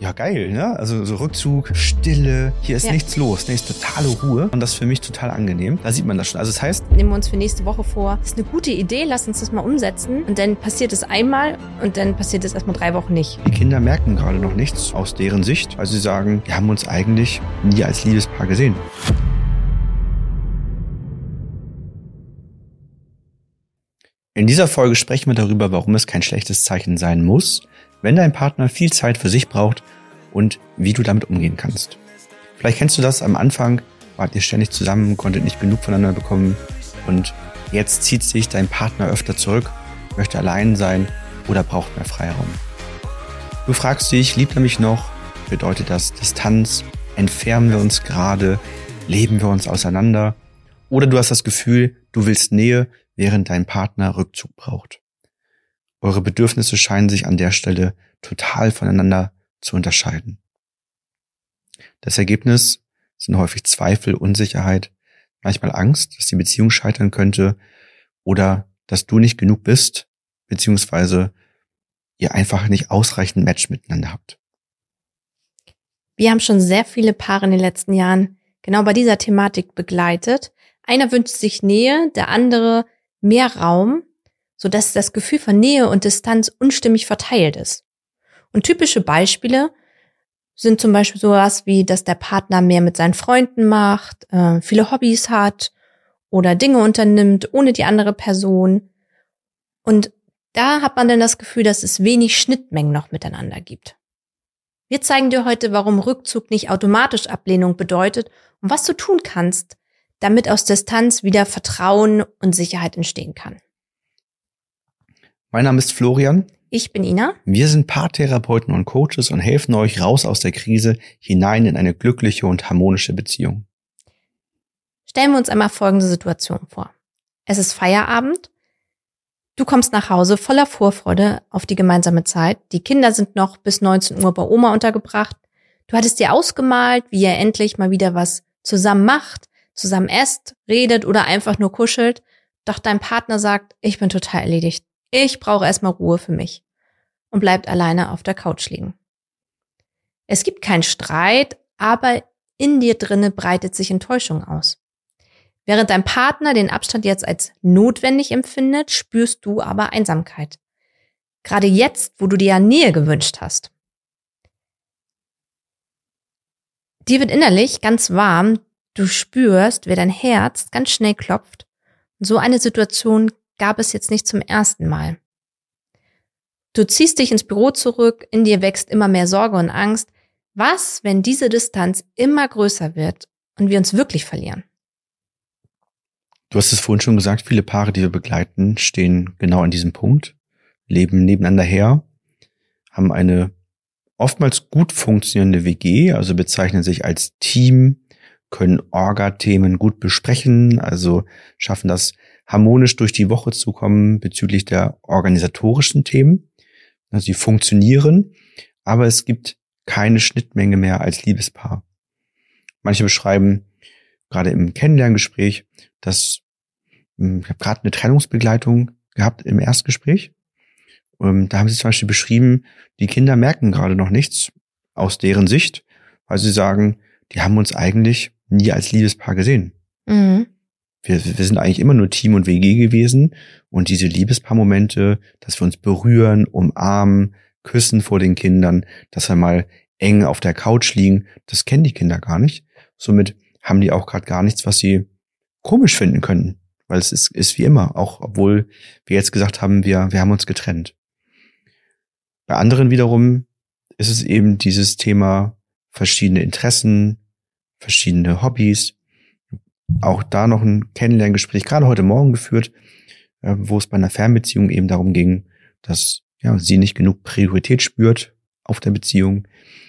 ja geil, ne? Also so Rückzug, Stille, hier ist nichts los, ne? Ist totale Ruhe und das ist für mich total angenehm. Da sieht man das schon. Also das heißt, nehmen wir uns für nächste Woche vor, das ist eine gute Idee, lass uns das mal umsetzen und dann passiert es einmal und dann passiert es erstmal 3 Wochen nicht. Die Kinder merken gerade noch nichts aus deren Sicht, weil sie sagen, wir haben uns eigentlich nie als Liebespaar gesehen. In dieser Folge sprechen wir darüber, warum es kein schlechtes Zeichen sein muss, wenn dein Partner viel Zeit für sich braucht und wie du damit umgehen kannst. Vielleicht kennst du das am Anfang, wart ihr ständig zusammen, konntet nicht genug voneinander bekommen und jetzt zieht sich dein Partner öfter zurück, möchte allein sein oder braucht mehr Freiraum. Du fragst dich, liebt er mich noch? Bedeutet das Distanz? Entfernen wir uns gerade? Leben wir uns auseinander? Oder du hast das Gefühl, du willst Nähe, während dein Partner Rückzug braucht. Eure Bedürfnisse scheinen sich an der Stelle total voneinander zu unterscheiden. Das Ergebnis sind häufig Zweifel, Unsicherheit, manchmal Angst, dass die Beziehung scheitern könnte oder dass du nicht genug bist, beziehungsweise ihr einfach nicht ausreichend Match miteinander habt. Wir haben schon sehr viele Paare in den letzten Jahren genau bei dieser Thematik begleitet. Einer wünscht sich Nähe, der andere mehr Raum, sodass das Gefühl von Nähe und Distanz unstimmig verteilt ist. Und typische Beispiele sind zum Beispiel sowas wie, dass der Partner mehr mit seinen Freunden macht, viele Hobbys hat oder Dinge unternimmt ohne die andere Person. Und da hat man dann das Gefühl, dass es wenig Schnittmengen noch miteinander gibt. Wir zeigen dir heute, warum Rückzug nicht automatisch Ablehnung bedeutet und was du tun kannst, damit aus Distanz wieder Vertrauen und Sicherheit entstehen kann. Mein Name ist Florian. Ich bin Ina. Wir sind Paartherapeuten und Coaches und helfen euch raus aus der Krise hinein in eine glückliche und harmonische Beziehung. Stellen wir uns einmal folgende Situation vor. Es ist Feierabend. Du kommst nach Hause voller Vorfreude auf die gemeinsame Zeit. Die Kinder sind noch bis 19 Uhr bei Oma untergebracht. Du hattest dir ausgemalt, wie ihr endlich mal wieder was zusammen macht, zusammen esst, redet oder einfach nur kuschelt. Doch dein Partner sagt, ich bin total erledigt. Ich brauche erstmal Ruhe für mich und bleibt alleine auf der Couch liegen. Es gibt keinen Streit, aber in dir drinne breitet sich Enttäuschung aus. Während dein Partner den Abstand jetzt als notwendig empfindet, spürst du aber Einsamkeit. Gerade jetzt, wo du dir ja Nähe gewünscht hast. Dir wird innerlich ganz warm, du spürst, wie dein Herz ganz schnell klopft. So eine Situation gab es jetzt nicht zum ersten Mal. Du ziehst dich ins Büro zurück, in dir wächst immer mehr Sorge und Angst. Was, wenn diese Distanz immer größer wird und wir uns wirklich verlieren? Du hast es vorhin schon gesagt, viele Paare, die wir begleiten, stehen genau an diesem Punkt, leben nebeneinander her, haben eine oftmals gut funktionierende WG, also bezeichnen sich als Team, können Orga-Themen gut besprechen, also schaffen das harmonisch durch die Woche zu kommen bezüglich der organisatorischen Themen. Also sie funktionieren, aber es gibt keine Schnittmenge mehr als Liebespaar. Manche beschreiben gerade im Kennenlerngespräch, dass ich habe gerade eine Trennungsbegleitung gehabt im Erstgespräch. Da haben sie zum Beispiel beschrieben, die Kinder merken gerade noch nichts aus deren Sicht, weil sie sagen, die haben uns eigentlich nie als Liebespaar gesehen. Mhm. Wir sind eigentlich immer nur Team und WG gewesen und diese Liebespaar-Momente, dass wir uns berühren, umarmen, küssen vor den Kindern, dass wir mal eng auf der Couch liegen, das kennen die Kinder gar nicht. Somit haben die auch gerade gar nichts, was sie komisch finden können, weil es ist wie immer, auch obwohl wir jetzt gesagt haben, wir haben uns getrennt. Bei anderen wiederum ist es eben dieses Thema verschiedene Interessen, verschiedene Hobbys. Auch da noch ein Kennenlerngespräch, gerade heute Morgen geführt, wo es bei einer Fernbeziehung eben darum ging, dass sie nicht genug Priorität spürt auf der Beziehung.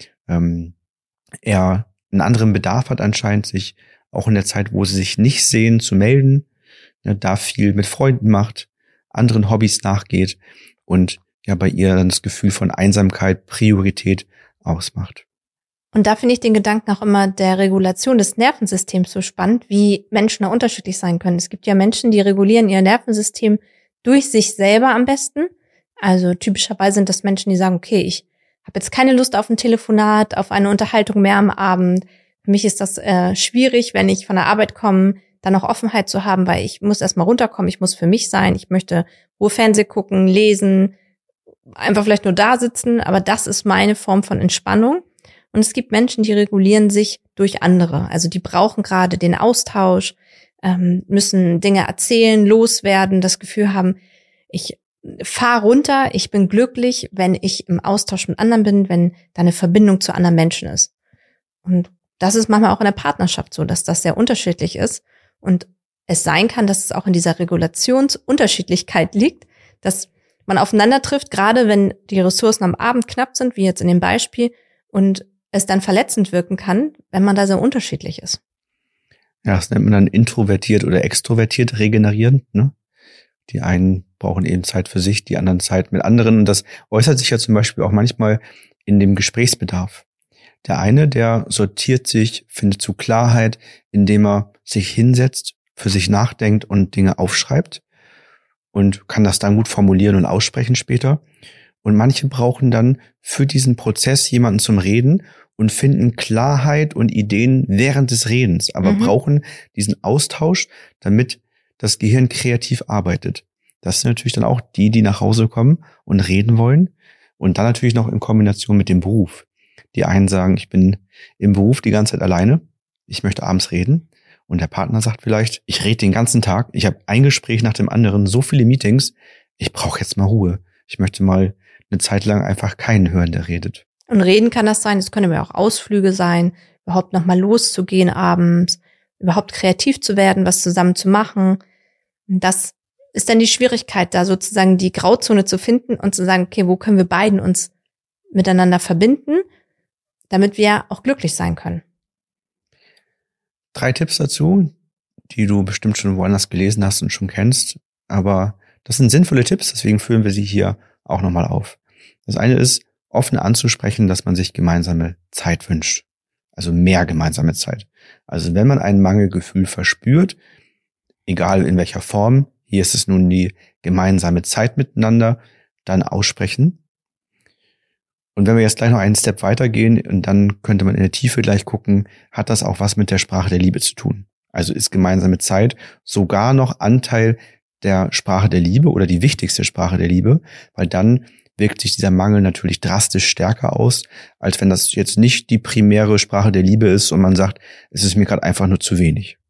Er einen anderen Bedarf hat anscheinend, sich auch in der Zeit, wo sie sich nicht sehen, zu melden, da viel mit Freunden macht, anderen Hobbys nachgeht und bei ihr dann das Gefühl von Einsamkeit, Priorität ausmacht. Und da finde ich den Gedanken auch immer der Regulation des Nervensystems so spannend, wie Menschen da unterschiedlich sein können. Es gibt ja Menschen, die regulieren ihr Nervensystem durch sich selber am besten. Also typischerweise sind das Menschen, die sagen, okay, ich habe jetzt keine Lust auf ein Telefonat, auf eine Unterhaltung mehr am Abend. Für mich ist das schwierig, wenn ich von der Arbeit komme, dann noch Offenheit zu haben, weil ich muss erstmal runterkommen, ich muss für mich sein, ich möchte Ruhe Fernseh gucken, lesen, einfach vielleicht nur da sitzen, aber das ist meine Form von Entspannung. Und es gibt Menschen, die regulieren sich durch andere. Also die brauchen gerade den Austausch, müssen Dinge erzählen, loswerden, das Gefühl haben, ich fahre runter, ich bin glücklich, wenn ich im Austausch mit anderen bin, wenn da eine Verbindung zu anderen Menschen ist. Und das ist manchmal auch in der Partnerschaft so, dass das sehr unterschiedlich ist. Und es sein kann, dass es auch in dieser Regulationsunterschiedlichkeit liegt, dass man aufeinander trifft, gerade wenn die Ressourcen am Abend knapp sind, wie jetzt in dem Beispiel, und es dann verletzend wirken kann, wenn man da sehr unterschiedlich ist. Ja, das nennt man dann introvertiert oder extrovertiert regenerierend, ne? Die einen brauchen eben Zeit für sich, die anderen Zeit mit anderen. Und das äußert sich ja zum Beispiel auch manchmal in dem Gesprächsbedarf. Der eine, der sortiert sich, findet zu Klarheit, indem er sich hinsetzt, für sich nachdenkt und Dinge aufschreibt und kann das dann gut formulieren und aussprechen später. Und manche brauchen dann für diesen Prozess jemanden zum Reden und finden Klarheit und Ideen während des Redens, aber brauchen diesen Austausch, damit das Gehirn kreativ arbeitet. Das sind natürlich dann auch die, die nach Hause kommen und reden wollen. Und dann natürlich noch in Kombination mit dem Beruf. Die einen sagen, ich bin im Beruf die ganze Zeit alleine, ich möchte abends reden. Und der Partner sagt vielleicht, ich rede den ganzen Tag, ich habe ein Gespräch nach dem anderen, so viele Meetings, ich brauche jetzt mal Ruhe. Ich möchte mal eine Zeit lang einfach keinen hören, der redet. Und reden kann das sein, es können ja auch Ausflüge sein, überhaupt nochmal loszugehen abends, überhaupt kreativ zu werden, was zusammen zu machen. Und das ist dann die Schwierigkeit, da sozusagen die Grauzone zu finden und zu sagen, okay, wo können wir beiden uns miteinander verbinden, damit wir auch glücklich sein können. 3 Tipps dazu, die du bestimmt schon woanders gelesen hast und schon kennst, aber das sind sinnvolle Tipps, deswegen führen wir sie hier auch nochmal auf. Das eine ist, offen anzusprechen, dass man sich gemeinsame Zeit wünscht. Also mehr gemeinsame Zeit. Also wenn man ein Mangelgefühl verspürt, egal in welcher Form, hier ist es nun die gemeinsame Zeit miteinander, dann aussprechen. Und wenn wir jetzt gleich noch einen Step weitergehen, und dann könnte man in der Tiefe gleich gucken, hat das auch was mit der Sprache der Liebe zu tun? Also ist gemeinsame Zeit sogar noch Anteil der Sprache der Liebe oder die wichtigste Sprache der Liebe, weil dann wirkt sich dieser Mangel natürlich drastisch stärker aus, als wenn das jetzt nicht die primäre Sprache der Liebe ist und man sagt, es ist mir gerade einfach nur zu wenig.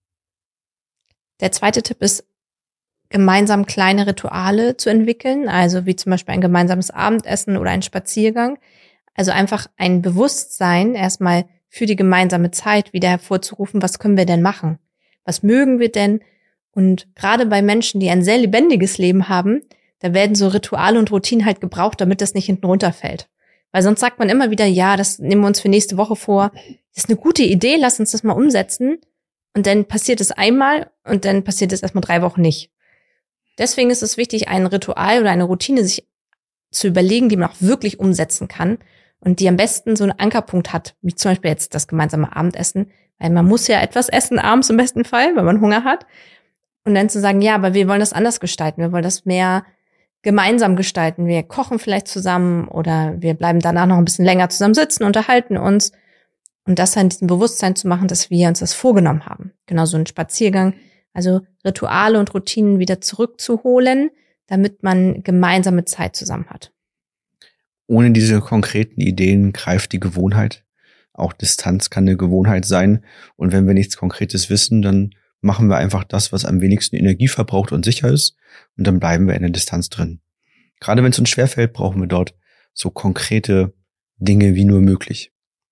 Der zweite Tipp ist, gemeinsam kleine Rituale zu entwickeln, also wie zum Beispiel ein gemeinsames Abendessen oder ein Spaziergang. Also einfach ein Bewusstsein erstmal für die gemeinsame Zeit wieder hervorzurufen, was können wir denn machen? Was mögen wir denn? Und gerade bei Menschen, die ein sehr lebendiges Leben haben, da werden so Rituale und Routinen halt gebraucht, damit das nicht hinten runterfällt. Weil sonst sagt man immer wieder, ja, das nehmen wir uns für nächste Woche vor. Das ist eine gute Idee, lass uns das mal umsetzen. Und dann passiert es einmal und dann passiert es erstmal 3 Wochen nicht. Deswegen ist es wichtig, ein Ritual oder eine Routine sich zu überlegen, die man auch wirklich umsetzen kann und die am besten so einen Ankerpunkt hat, wie zum Beispiel jetzt das gemeinsame Abendessen, weil man muss ja etwas essen abends im besten Fall, wenn man Hunger hat. Und dann zu sagen, ja, aber wir wollen das anders gestalten, wir wollen das mehr gemeinsam gestalten. Wir kochen vielleicht zusammen oder wir bleiben danach noch ein bisschen länger zusammen sitzen, unterhalten uns. Und das an diesem Bewusstsein zu machen, dass wir uns das vorgenommen haben. Genau so ein Spaziergang. Also Rituale und Routinen wieder zurückzuholen, damit man gemeinsame Zeit zusammen hat. Ohne diese konkreten Ideen greift die Gewohnheit. Auch Distanz kann eine Gewohnheit sein. Und wenn wir nichts Konkretes wissen, dann machen wir einfach das, was am wenigsten Energie verbraucht und sicher ist. Und dann bleiben wir in der Distanz drin. Gerade wenn es uns schwerfällt, brauchen wir dort so konkrete Dinge wie nur möglich.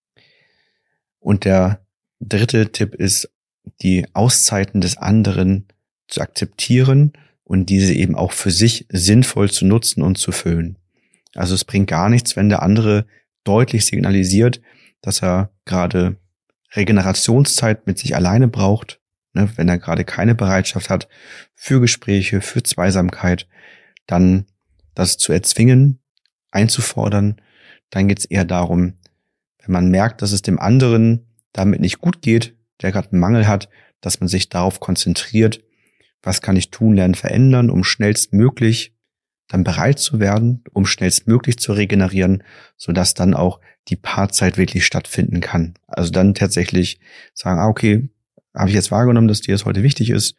Und der 3. Tipp ist, die Auszeiten des anderen zu akzeptieren und diese eben auch für sich sinnvoll zu nutzen und zu füllen. Also es bringt gar nichts, wenn der andere deutlich signalisiert, dass er gerade Regenerationszeit mit sich alleine braucht, ne, wenn er gerade keine Bereitschaft hat für Gespräche, für Zweisamkeit, dann das zu erzwingen, einzufordern. Dann geht es eher darum, wenn man merkt, dass es dem anderen damit nicht gut geht, der gerade einen Mangel hat, dass man sich darauf konzentriert, was kann ich tun, lernen, verändern, um schnellstmöglich dann bereit zu werden, um schnellstmöglich zu regenerieren, sodass dann auch die Paarzeit wirklich stattfinden kann. Also dann tatsächlich sagen, okay, habe ich jetzt wahrgenommen, dass dir das heute wichtig ist.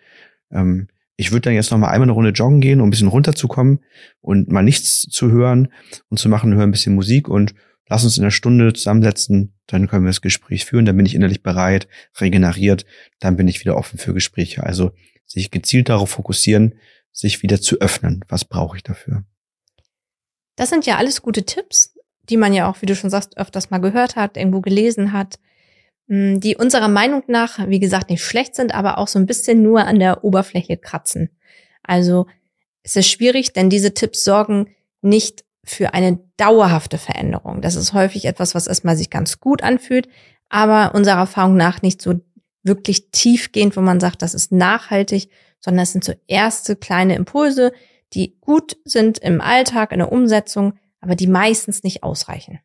Ich würde dann jetzt noch mal einmal eine Runde joggen gehen, um ein bisschen runterzukommen und mal nichts zu hören und zu machen, hören ein bisschen Musik und lass uns in einer Stunde zusammensetzen, dann können wir das Gespräch führen, dann bin ich innerlich bereit, regeneriert, dann bin ich wieder offen für Gespräche. Also sich gezielt darauf fokussieren, sich wieder zu öffnen. Was brauche ich dafür? Das sind ja alles gute Tipps, die man ja auch, wie du schon sagst, öfters mal gehört hat, irgendwo gelesen hat, die unserer Meinung nach, wie gesagt, nicht schlecht sind, aber auch so ein bisschen nur an der Oberfläche kratzen. Also es ist schwierig, denn diese Tipps sorgen nicht für eine dauerhafte Veränderung. Das ist häufig etwas, was erstmal sich ganz gut anfühlt, aber unserer Erfahrung nach nicht so wirklich tiefgehend, wo man sagt, das ist nachhaltig, sondern es sind so erste kleine Impulse, die gut sind im Alltag, in der Umsetzung, aber die meistens nicht ausreichen.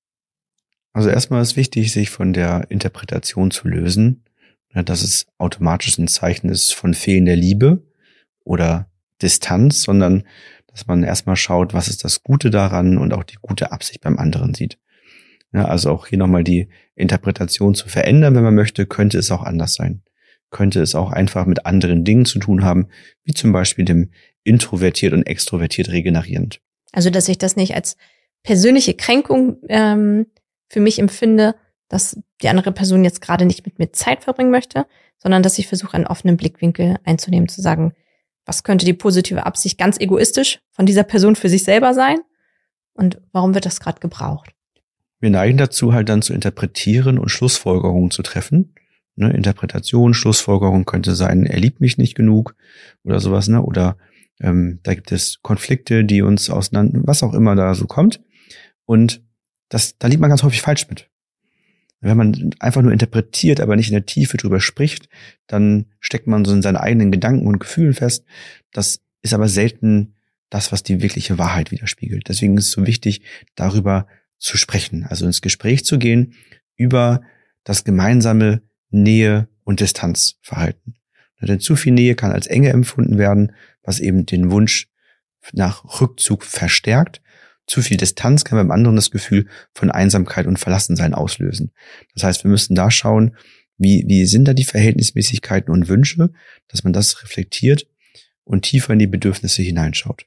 Also erstmal ist wichtig, sich von der Interpretation zu lösen, dass es automatisch ein Zeichen ist von fehlender Liebe oder Distanz, sondern dass man erstmal schaut, was ist das Gute daran und auch die gute Absicht beim anderen sieht. Ja, also auch hier nochmal die Interpretation zu verändern, wenn man möchte, könnte es auch anders sein. Könnte es auch einfach mit anderen Dingen zu tun haben, wie zum Beispiel dem introvertiert und extrovertiert regenerierend. Also dass ich das nicht als persönliche Kränkung für mich empfinde, dass die andere Person jetzt gerade nicht mit mir Zeit verbringen möchte, sondern dass ich versuche, einen offenen Blickwinkel einzunehmen, zu sagen, was könnte die positive Absicht ganz egoistisch von dieser Person für sich selber sein und warum wird das gerade gebraucht? Wir neigen dazu, halt dann zu interpretieren und Schlussfolgerungen zu treffen. Ne, Interpretation, Schlussfolgerung könnte sein, er liebt mich nicht genug oder sowas, ne? Oder da gibt es Konflikte, die uns auseinander, was auch immer da so kommt. Und da liegt man ganz häufig falsch mit. Wenn man einfach nur interpretiert, aber nicht in der Tiefe drüber spricht, dann steckt man so in seinen eigenen Gedanken und Gefühlen fest. Das ist aber selten das, was die wirkliche Wahrheit widerspiegelt. Deswegen ist es so wichtig, darüber zu sprechen, also ins Gespräch zu gehen über das gemeinsame Nähe- und Distanzverhalten. Denn zu viel Nähe kann als Enge empfunden werden, was eben den Wunsch nach Rückzug verstärkt. Zu viel Distanz kann beim anderen das Gefühl von Einsamkeit und Verlassensein auslösen. Das heißt, wir müssen da schauen, wie sind da die Verhältnismäßigkeiten und Wünsche, dass man das reflektiert und tiefer in die Bedürfnisse hineinschaut.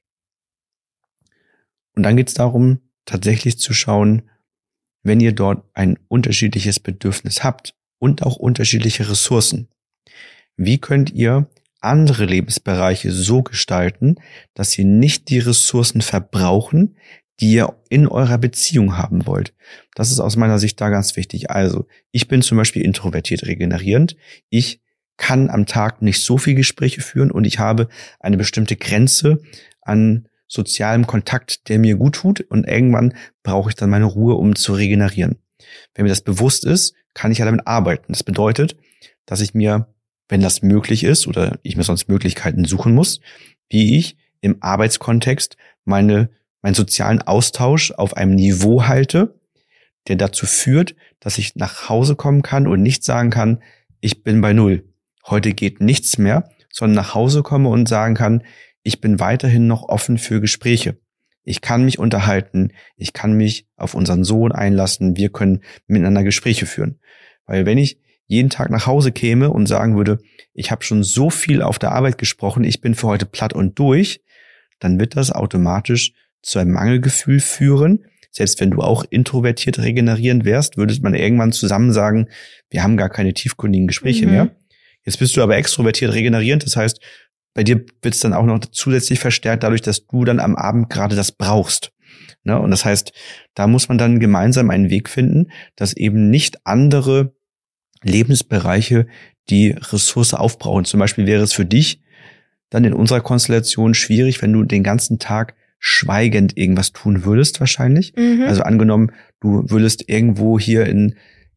Und dann geht es darum, tatsächlich zu schauen, wenn ihr dort ein unterschiedliches Bedürfnis habt und auch unterschiedliche Ressourcen, wie könnt ihr andere Lebensbereiche so gestalten, dass ihr nicht die Ressourcen verbrauchen, die ihr in eurer Beziehung haben wollt. Das ist aus meiner Sicht da ganz wichtig. Also, ich bin zum Beispiel introvertiert regenerierend. Ich kann am Tag nicht so viel Gespräche führen und ich habe eine bestimmte Grenze an sozialem Kontakt, der mir gut tut und irgendwann brauche ich dann meine Ruhe, um zu regenerieren. Wenn mir das bewusst ist, kann ich ja damit arbeiten. Das bedeutet, dass ich mir, wenn das möglich ist oder ich mir sonst Möglichkeiten suchen muss, wie ich im Arbeitskontext meinen sozialen Austausch auf einem Niveau halte, der dazu führt, dass ich nach Hause kommen kann und nicht sagen kann, ich bin bei Null. Heute geht nichts mehr, sondern nach Hause komme und sagen kann, ich bin weiterhin noch offen für Gespräche. Ich kann mich unterhalten, ich kann mich auf unseren Sohn einlassen, wir können miteinander Gespräche führen. Weil wenn ich jeden Tag nach Hause käme und sagen würde, ich habe schon so viel auf der Arbeit gesprochen, ich bin für heute platt und durch, dann wird das automatisch zu einem Mangelgefühl führen. Selbst wenn du auch introvertiert regenerierend wärst, würde man irgendwann zusammen sagen, wir haben gar keine tiefgründigen Gespräche mehr. Jetzt bist du aber extrovertiert regenerierend, das heißt, bei dir wird es dann auch noch zusätzlich verstärkt dadurch, dass du dann am Abend gerade das brauchst. Ne? Und das heißt, da muss man dann gemeinsam einen Weg finden, dass eben nicht andere Lebensbereiche die Ressource aufbrauchen. Zum Beispiel wäre es für dich dann in unserer Konstellation schwierig, wenn du den ganzen Tag schweigend irgendwas tun würdest wahrscheinlich. Also angenommen, du würdest irgendwo hier in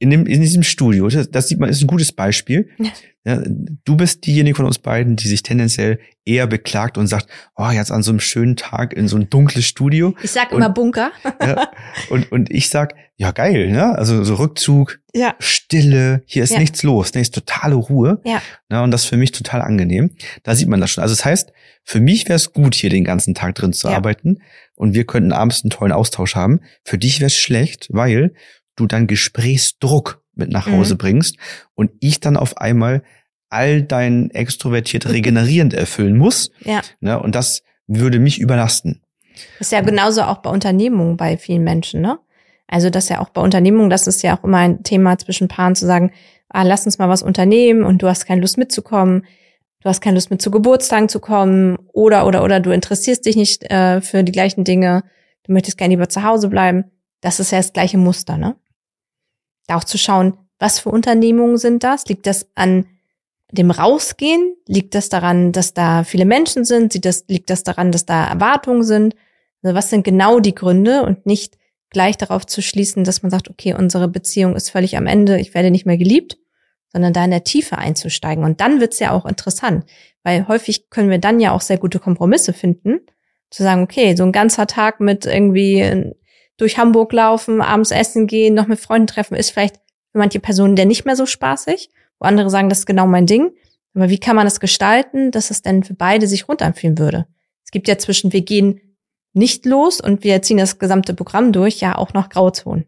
in diesem Studio, das sieht man, ist ein gutes Beispiel. Ja, du bist diejenige von uns beiden, die sich tendenziell eher beklagt und sagt, oh, jetzt an so einem schönen Tag in so ein dunkles Studio. Ich sag immer Bunker. Ja, und ich sag, ja geil, ne? Also so Rückzug, ja. Stille, hier ist nichts los, ne? Ist totale Ruhe. Ja. Ja, und das ist für mich total angenehm. Da sieht man das schon. Also das heißt, für mich wäre es gut, hier den ganzen Tag drin zu arbeiten und wir könnten abends einen tollen Austausch haben. Für dich wäre es schlecht, weil du dann Gesprächsdruck mit nach Hause bringst und ich dann auf einmal all dein extrovertiert regenerierend erfüllen muss. Ja. Ne, und das würde mich überlasten. Das ist ja genauso auch bei Unternehmungen bei vielen Menschen, ne? Also das ist ja auch bei Unternehmungen, das ist ja auch immer ein Thema zwischen Paaren zu sagen, lass uns mal was unternehmen und du hast keine Lust mitzukommen, du hast keine Lust mit zu Geburtstagen zu kommen oder du interessierst dich nicht für die gleichen Dinge, du möchtest gerne lieber zu Hause bleiben. Das ist ja das gleiche Muster, ne? Da auch zu schauen, was für Unternehmungen sind das? Liegt das an dem Rausgehen? Liegt das daran, dass da viele Menschen sind? Liegt das daran, dass da Erwartungen sind? Also was sind genau die Gründe und nicht gleich darauf zu schließen, dass man sagt, okay, unsere Beziehung ist völlig am Ende, ich werde nicht mehr geliebt, sondern da in der Tiefe einzusteigen. Und dann wird's ja auch interessant, weil häufig können wir dann ja auch sehr gute Kompromisse finden, zu sagen, okay, so ein ganzer Tag mit irgendwie durch Hamburg laufen, abends essen gehen, noch mit Freunden treffen, ist vielleicht für manche Personen der nicht mehr so spaßig, wo andere sagen, das ist genau mein Ding. Aber wie kann man das gestalten, dass es denn für beide sich rund anfühlen würde? Es gibt ja zwischen wir gehen nicht los und wir ziehen das gesamte Programm durch, ja auch noch Grauzonen.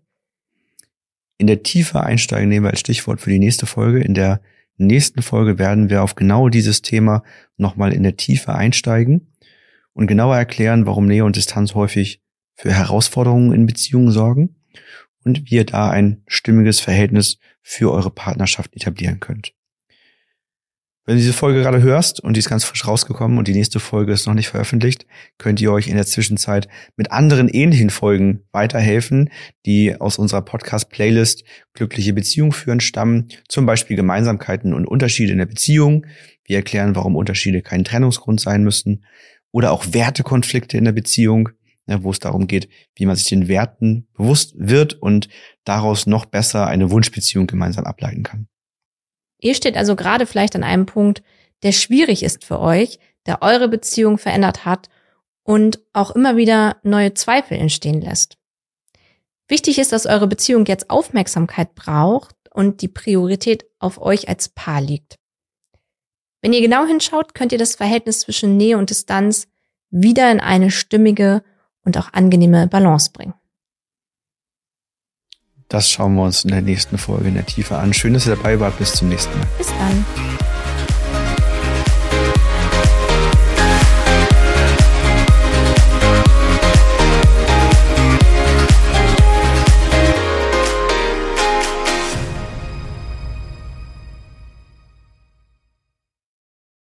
In der Tiefe einsteigen nehmen wir als Stichwort für die nächste Folge. In der nächsten Folge werden wir auf genau dieses Thema nochmal in der Tiefe einsteigen und genauer erklären, warum Nähe und Distanz häufig für Herausforderungen in Beziehungen sorgen und wie ihr da ein stimmiges Verhältnis für eure Partnerschaft etablieren könnt. Wenn du diese Folge gerade hörst und die ist ganz frisch rausgekommen und die nächste Folge ist noch nicht veröffentlicht, könnt ihr euch in der Zwischenzeit mit anderen ähnlichen Folgen weiterhelfen, die aus unserer Podcast-Playlist Glückliche Beziehung führen stammen, zum Beispiel Gemeinsamkeiten und Unterschiede in der Beziehung. Wir erklären, warum Unterschiede kein Trennungsgrund sein müssen oder auch Wertekonflikte in der Beziehung, wo es darum geht, wie man sich den Werten bewusst wird und daraus noch besser eine Wunschbeziehung gemeinsam ableiten kann. Ihr steht also gerade vielleicht an einem Punkt, der schwierig ist für euch, der eure Beziehung verändert hat und auch immer wieder neue Zweifel entstehen lässt. Wichtig ist, dass eure Beziehung jetzt Aufmerksamkeit braucht und die Priorität auf euch als Paar liegt. Wenn ihr genau hinschaut, könnt ihr das Verhältnis zwischen Nähe und Distanz wieder in eine stimmige und auch angenehme Balance bringen. Das schauen wir uns in der nächsten Folge in der Tiefe an. Schön, dass ihr dabei wart. Bis zum nächsten Mal. Bis dann.